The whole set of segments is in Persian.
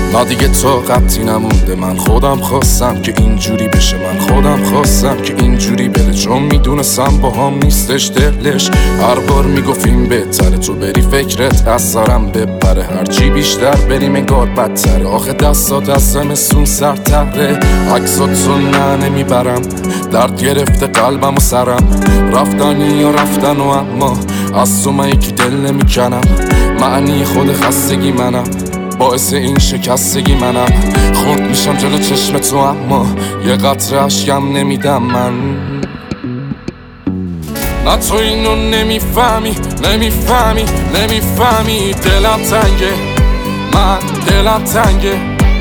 نه دیگه طاقتی نمونده، من خودم خواستم که اینجوری بشه، من خودم خواستم که اینجوری بره، چون میدونستم با هم نیستش دلش. هر بار میگفتیم بهتره تو بری فکرت از سرم ببره، هرچی بیشتر بریم انگار بدتره. آخه دستات از زمستون سرتره، عکساتو نه نمیبرم، درد گرفته قلبم و سرم. رفتنی و رفتن و اما از تو من یکی دل نمیکنم. معنی خود خستگی منم، باعث این شکستگی منم. خورد میشم جلو چشم تو اما یه قطره اشکم نمیدم من. نه تو اینو نمیفهمی، نمیفهمی، نمیفهمی. دلم تنگه، من دلم تنگه.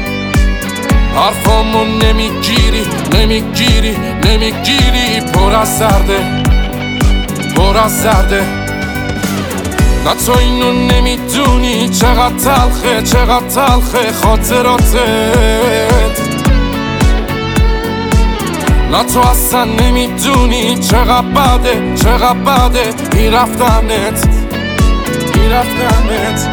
حرفامو نمیگیری، نمیگیری، نمیگیری. پر از سرده، پر از سرده. نه تو اینو نمیدونی چقدر تلخه، چقدر تلخه خاطراتت. نه تو اصلا نمیدونی چقدر بده، چقدر بده این رفتنت، این رفتنت.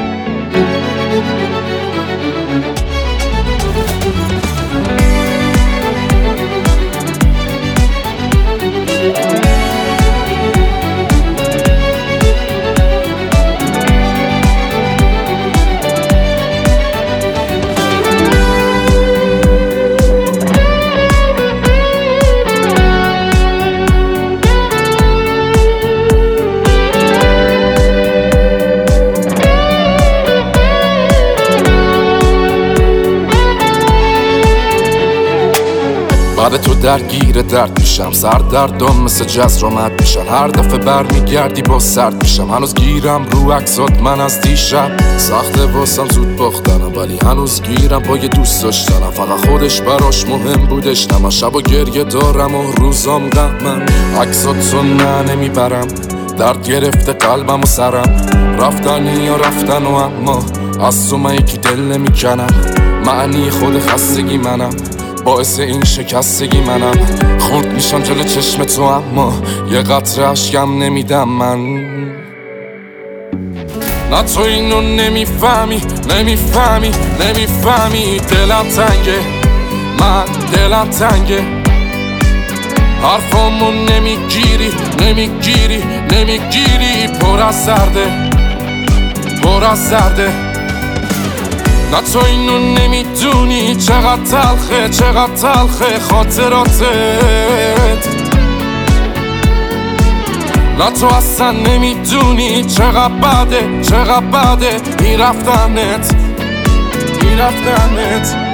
بعد تو درگیر درد میشم، سردردم مثل جز رامد میشن. هر دفعه برمیگردی با سرد میشم. هنوز گیرم رو عکسات من از دیشب، سخته واسم زود باختنم ولی هنوز گیرم با یه دوست داشتنم. فقط خودش براش مهم بودش، نه من شب و گریه دارم و روزام غمم. عکساتو نه نمیبرم، درد گرفته قلبم و سرم. رفتنی و رفتن و اما از تو من یکی دل نمیکنم. معنی خود خستگی منم، باعث این شکستگی منم. خورد میشم جلو چشم تو اما یه قطره اشکم نمیدم من. نه تو اینو نمیفهمی، نمیفهمی، نمیفهمی. دلم تنگه، من دلم تنگه. حرفامو نمیگیری، نمیگیری، نمیگیری. پر از سرده، پر از سرده. نه تو اینو نمیدونی چقدر تلخه، چقدر تلخه خاطراتت. نه تو اصلا نمیدونی چقدر بده، چقدر بده این رفتنت، این رفتنت.